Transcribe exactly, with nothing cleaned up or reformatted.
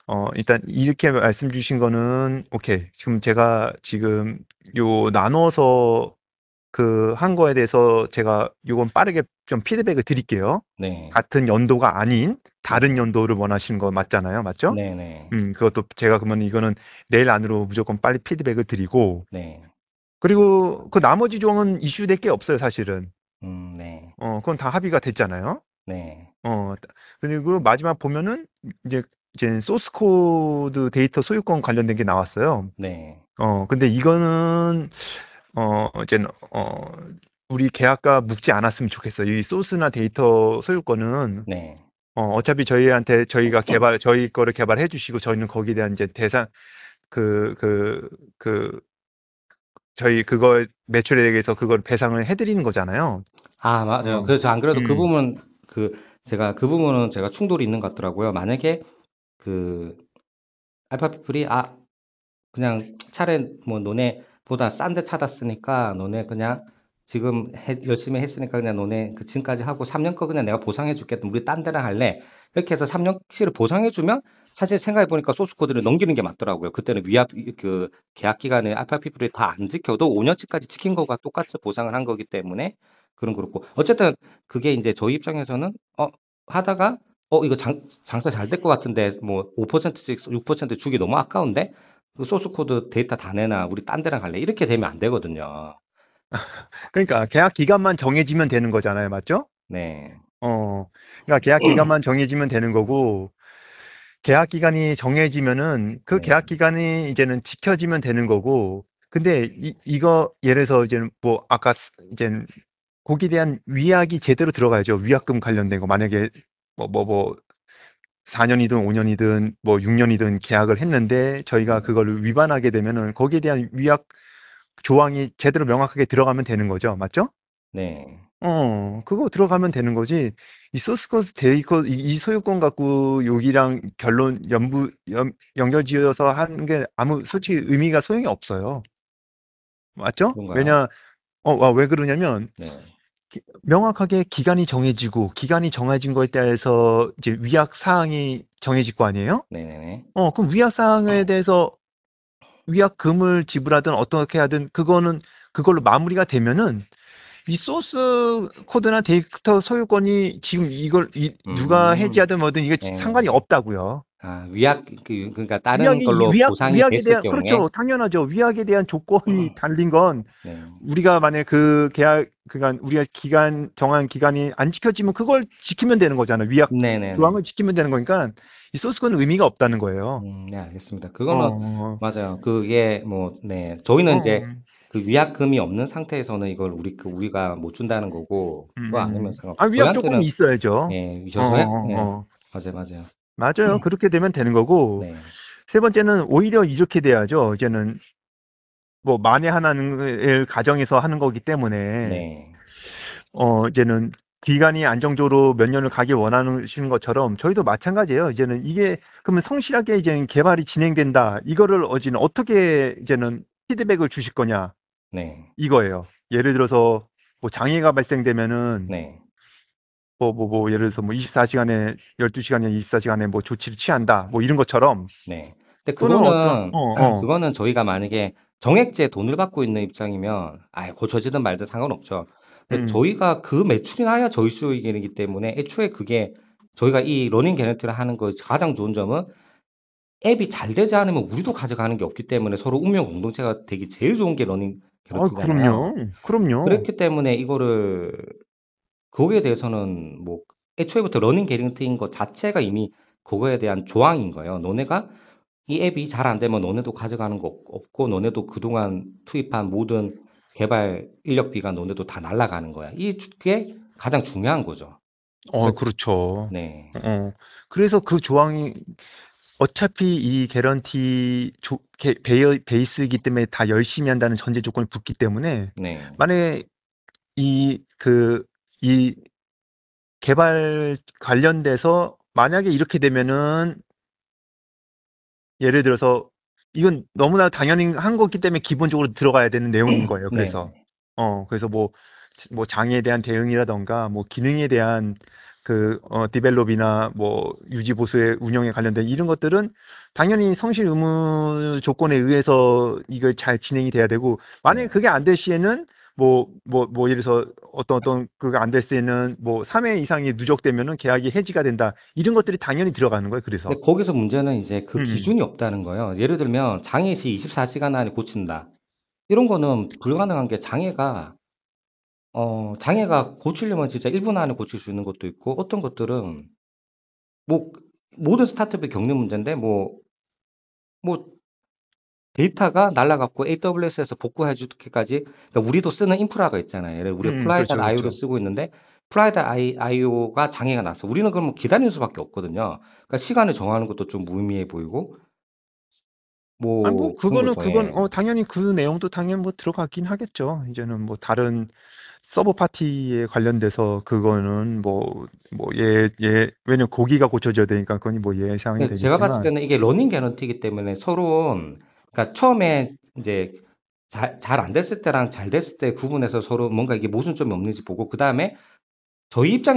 어, 일단 이렇게 말씀 주신 거는 오케이. 지금 제가 지금 요 나눠서 그 한 거에 대해서 제가 요건 빠르게 좀 피드백을 드릴게요. 네. 같은 연도가 아닌 다른 네. 연도를 원하시는 거 맞잖아요. 맞죠? 네네. 음, 그것도 제가 그러면 이거는 내일 안으로 무조건 빨리 피드백을 드리고, 네. 그리고 그 나머지 조항은 이슈될 게 없어요, 사실은. 음, 네. 어, 그건 다 합의가 됐잖아요. 네. 어, 그리고 마지막 보면은 이제 이제 소스 코드 데이터 소유권 관련된 게 나왔어요. 네. 어, 근데 이거는 어, 이제 어, 우리 계약과 묶지 않았으면 좋겠어요. 이 소스나 데이터 소유권은 네. 어, 어차피 저희한테 저희가 개발 저희 거를 개발해 주시고 저희는 거기에 대한 이제 대상 그 그 그 저희 그거 매출에 대해서 그걸 배상을 해드리는 거잖아요. 아, 맞아요. 어, 그래서 안 그래도 그 음, 부분, 그, 제가 그 부분은 제가 충돌이 있는 것 같더라고요. 만약에 그, 알파피플이, 아, 그냥 차라리 뭐 너네보다 싼 데 찾았으니까 너네 그냥 지금 해- 열심히 했으니까 그냥 너네 그 지금까지 하고 삼 년 거 그냥 내가 보상해 줄게. 우리 딴 데랑 할래. 이렇게 해서 삼 년치를 보상해 주면 사실 생각해 보니까 소스 코드를 넘기는 게 맞더라고요. 그때는 위압 그 계약 기간에 알파피플이 다 안 지켜도 오 년치까지 지킨 거가 똑같이 보상을 한 거기 때문에 그런 그렇고 어쨌든 그게 이제 저희 입장에서는 어 하다가 어 이거 장, 장사 잘 될 것 같은데 뭐 오 퍼센트씩 육 퍼센트 주기 너무 아까운데 그 소스 코드 데이터 다 내놔. 우리 딴 데랑 갈래. 이렇게 되면 안 되거든요. 그러니까 계약 기간만 정해지면 되는 거잖아요, 맞죠? 네. 어, 그러니까 계약 기간만 정해지면 되는 거고 계약 기간이 정해지면은 그 네. 계약 기간이 이제는 지켜지면 되는 거고 근데 이, 이거 예를 들어서 이제 뭐 아까 이제 거기에 대한 위약이 제대로 들어가야죠. 위약금 관련된 거 만약에 뭐 뭐 뭐 사 년이든 오 년이든 뭐 육 년이든 계약을 했는데 저희가 네. 그거를 위반하게 되면은 거기에 대한 위약 조항이 제대로 명확하게 들어가면 되는 거죠. 맞죠? 네. 어, 그거 들어가면 되는 거지. 이 소스 코드 데이터, 이, 이 소유권 갖고 여기랑 결론, 연부, 연, 연결지어서 하는 게 아무, 솔직히 의미가 소용이 없어요. 맞죠? 그런가요? 왜냐, 어, 아, 왜 그러냐면, 네. 기- 명확하게 기간이 정해지고, 기간이 정해진 거에 대해서 이제 위약 사항이 정해질 거 아니에요? 네네네. 어, 그럼 위약 사항에 대해서 위약금을 지불하든 어떻게 하든 그거는 그걸로 마무리가 되면은 이 소스 코드나 데이터 소유권이 지금 이걸 이- 누가 음. 해지하든 뭐든 이게 상관이 네. 없다고요. 아, 위약 그 그러니까 다른 위약이 걸로 위약 보상이 위약에 됐을 대한 경우에 그렇죠. 당연하죠. 위약에 대한 조건이 달린 건 네. 우리가 만약 그 계약 그간 우리가 기간 정한 기간이 안 지켜지면 그걸 지키면 되는 거잖아요. 위약 네네네. 조항을 지키면 되는 거니까 이 소스 코드는 의미가 없다는 거예요. 음, 네, 알겠습니다. 어, 그거는 어, 맞아요. 그게 뭐 네. 어, 저희는 이제 어. 그 위약금이 없는 상태에서는 이걸 우리 그 우리가 못 준다는 거고 음, 그거 아니면 음. 아, 상관없죠. 위약 조건이 저희한테는 있어야죠. 예, 어, 어, 저야 어. 예. 어. 맞아요, 맞아요. 맞아요. 그렇게 되면 되는 거고 네. 세 번째는 오히려 이렇게 돼야죠. 이제는 뭐 만에 하나를 가정해서 하는 거기 때문에 네. 어 이제는 기간이 안정적으로 몇 년을 가길 원하시는 것처럼 저희도 마찬가지예요. 이제는 이게 그러면 성실하게 이제 개발이 진행된다. 이거를 어제는 어떻게 이제는 피드백을 주실 거냐 네. 이거예요. 예를 들어서 뭐 장애가 발생되면은 네. 뭐 뭐 뭐 예를 들어서 뭐 이십사 시간에 열두 시간에 이십사 시간에 뭐 조치를 취한다. 뭐 이런 것처럼 네. 근데 또는 어떤 그거는 어 어 그거는 저희가 만약에 정액제 돈을 받고 있는 입장이면 아예 고쳐지든 말든 상관없죠. 근데 음. 저희가 그 매출이 나야 저희 수익이기 때문에 애초에 그게 저희가 이 러닝 개런티를 하는 거 가장 좋은 점은 앱이 잘 되지 않으면 우리도 가져가는 게 없기 때문에 서로 운명 공동체가 되기 제일 좋은 게 러닝 아, 개런티잖아요. 그럼요. 그럼요. 그렇기 때문에 이거를 거기에 대해서는 뭐 애초에부터 러닝 개런티인 것 자체가 이미 그거에 대한 조항인 거예요. 너네가 이 앱이 잘 안 되면 너네도 가져가는 거 없- 없고 너네도 그동안 투입한 모든 개발 인력비가 너네도 다 날아가는 거야. 이게 가장 중요한 거죠. 어, 그- 그렇죠. 네, 어. 그래서 그 조항이 어차피 이 개런티 조, 게, 베이, 베이스이기 때문에 다 열심히 한다는 전제 조건이 붙기 때문에 네, 만약에 이, 그, 이 개발 관련돼서 만약에 이렇게 되면은 예를 들어서 이건 너무나 당연히 한 거기 때문에 기본적으로 들어가야 되는 내용인 거예요. 네, 그래서 어 그래서 뭐 뭐 장애에 대한 대응이라던가 뭐 기능에 대한 그, 어, 디벨롭이나 뭐, 유지 보수의 운영에 관련된 이런 것들은 당연히 성실 의무 조건에 의해서 이걸 잘 진행이 돼야 되고, 만약에 네. 그게 안 될 시에는 뭐, 뭐, 뭐, 예를 들어서 어떤 어떤 그가 안 될 시에는 뭐, 삼 회 이상이 누적되면은 계약이 해지가 된다. 이런 것들이 당연히 들어가는 거예요. 그래서. 근데 거기서 문제는 이제 그 음, 기준이 없다는 거예요. 예를 들면 장애 시 이십사 시간 안에 고친다. 이런 거는 불가능한 게 장애가 어 장애가 고치려면 진짜 일 분 안에 고칠 수 있는 것도 있고 어떤 것들은 뭐 모든 스타트업이 겪는 문제인데 뭐 뭐 데이터가 날아갔고 에이더블유에스에서 복구해 주기까지 그러니까 우리도 쓰는 인프라가 있잖아요. 예를 우리가 음, 그렇죠, 플라이.아이오를 그렇죠. 쓰고 있는데 플라이.아이오가 장애가 났어. 우리는 그러면 기다리는 수밖에 없거든요. 그러니까 시간을 정하는 것도 좀 무의미해 보이고 아니, 뭐, 뭐 그런 그거는, 거죠. 그건, 예. 어, 당연히 그 내용도 당연히 뭐 들어가긴 하겠죠. 이제는 뭐, 다른 서버 파티에 관련돼서 그거는 뭐, 뭐, 예, 예, 왜냐면 고기가 고쳐져야 되니까 그건 뭐 예상이 근데 제가 봤을 되겠지만, 때는 이게 러닝 개런티이기 때문에 서로 그러니까 처음에 이제 잘 잘 안 됐을 때랑 잘 됐을 때 구분해서 서로 뭔가 이게 모순점이 없는지 보고 그다음에 저희 입장에서